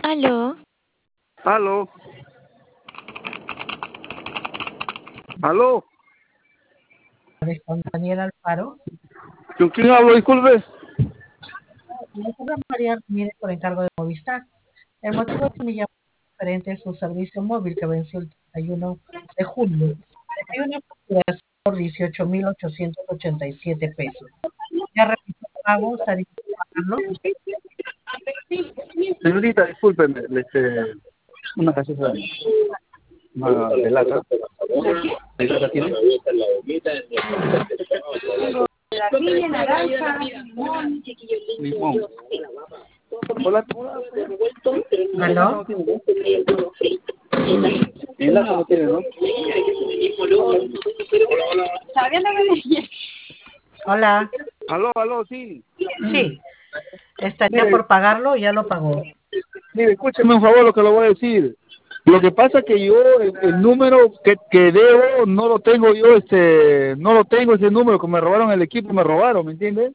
Aló, Aló, aló, Con Daniel Alfaro. ¿con quién hablo? Disculpe. Le habla María Ramírez por encargo de Movistar. El motivo de mi llamada es referente a su servicio móvil que venció el 31 de julio. Hay una facturación por 18.887 pesos. Ya realizó el pago, estaría pagarlo. Señorita, discúlpeme, una gaseosa, una de lata. ¿De lata tiene? La piña, naranja, limón, Limón. Hola, en lata ¿Aló? no tiene, ¿no? En lata no tiene, ¿no? ¿Sabiendo que Hola. Aló, sí. Sí, estaría Mire, por pagarlo, ya lo pagó. mire, escúcheme un favor lo que le voy a decir. Lo que pasa es que yo, el número que debo, no lo tengo yo, no lo tengo ese número, que me robaron el equipo, me robaron, ¿me entiendes?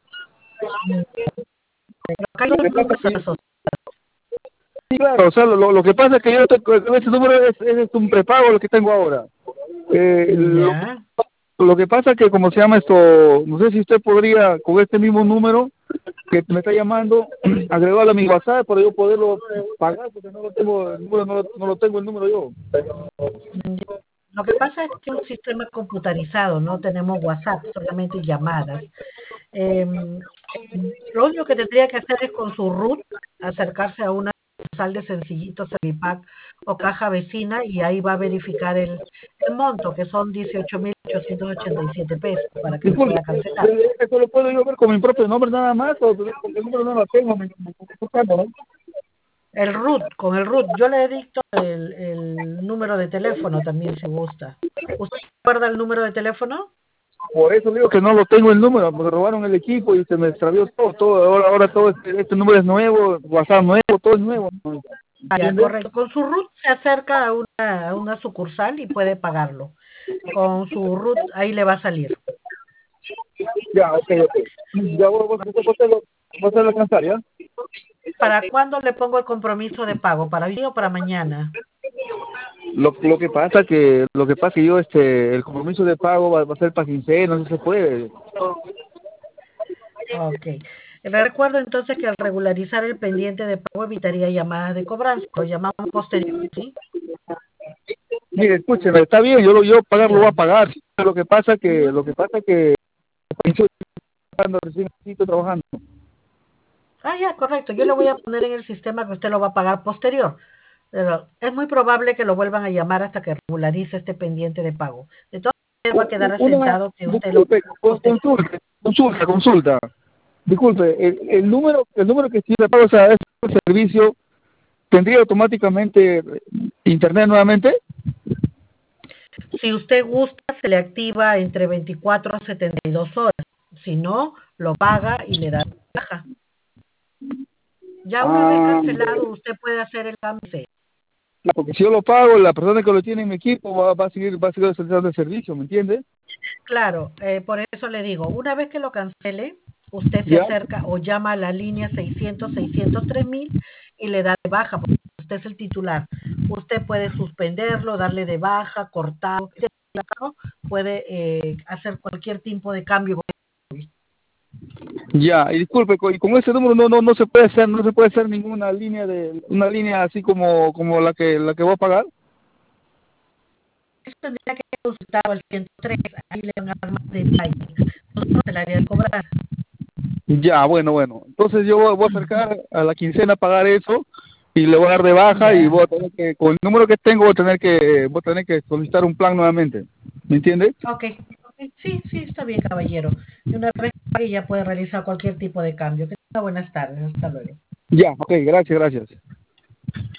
Pero acá hay Lo dos que pasa es números que asociados. sí, claro, o sea, lo que pasa es que yo ese número es un prepago lo que tengo ahora. Eh, lo, Ya. lo que pasa es que, como se llama esto, no sé si usted podría, con este mismo número que me está llamando, agregarlo a mi WhatsApp para yo poderlo pagar, porque no lo tengo, el número no lo tengo el número yo. Lo que pasa es que es un sistema computarizado, no tenemos WhatsApp, solamente llamadas. Eh, lo único que tendría que hacer es con su RUT acercarse a una sucursal de Sencillito, Servipack o caja vecina y ahí va a verificar el monto, que son 18.887 pesos para que lo Disculpe, pueda cancelar. ¿eso lo puedo yo ver con mi propio nombre nada más? O porque el número no lo tengo, me estoy buscando, ¿no? El RUT, con el RUT, yo le dicto el número de teléfono también si gusta. ¿Usted recuerda el número de teléfono? Por eso digo que no lo tengo el número, porque robaron el equipo y se me extravió todo. Ahora todo este número es nuevo, WhatsApp nuevo, todo es nuevo. Ah, ya, ¿Entiendes? correcto. Con su RUT se acerca a una sucursal y puede pagarlo. Con su RUT ahí le va a salir. Ya, ok. Ya vos te lo alcanzar, ¿ya? ¿Para cuándo le pongo el compromiso de pago? ¿Para hoy o para mañana? Lo que pasa que yo, el compromiso de pago va a ser para quincena, no se puede. Ok. Le recuerdo entonces que al regularizar el pendiente de pago evitaría llamadas de cobranza. Lo llamamos posterior, ¿sí? Mire, escúcheme, está bien, yo pagar lo voy a Dígame. pagar. Lo que pasa que estoy recién estoy trabajando. Ah, ya, correcto. Yo le voy a poner en el sistema que usted lo va a pagar posterior. Pero es muy probable que lo vuelvan a llamar hasta que regularice este pendiente de pago. De todas maneras va a quedar asentado que usted lo Disculpe, paga posterior. consulta. Disculpe, el número que si le pago, o sea, ese servicio, ¿tendría automáticamente internet nuevamente? Si usted gusta, se le activa entre 24 a 72 horas. Si no, lo paga y le da de baja. Ya una vez Ah, cancelado, usted puede hacer el cambio. porque si yo lo pago, la persona que lo tiene en mi equipo va a seguir utilizando el servicio, ¿me entiende? Claro, por eso le digo, una vez que lo cancele, usted se ¿Ya? acerca o llama a la línea 600-603.000 y le da de baja, porque usted es el titular. Usted puede suspenderlo, darle de baja, cortar, puede hacer cualquier tipo de cambio. Ya, y disculpe, y con ese número no se puede hacer ninguna una línea así como la que voy a pagar. Eso tendría que consultar al 103, ahí le van a dar más detalles. Nosotros se la haría cobrar. Ya, bueno. Entonces yo voy a acercar a la quincena a pagar eso y le voy a dar de baja y Ya. voy a tener que, con el número que tengo, voy a tener que solicitar un plan nuevamente. ¿Me entiende? Ok, sí, sí, está bien, caballero. Y una vez que ya puede realizar cualquier tipo de cambio. Que tenga buenas tardes. Hasta luego. Ya, ok, gracias.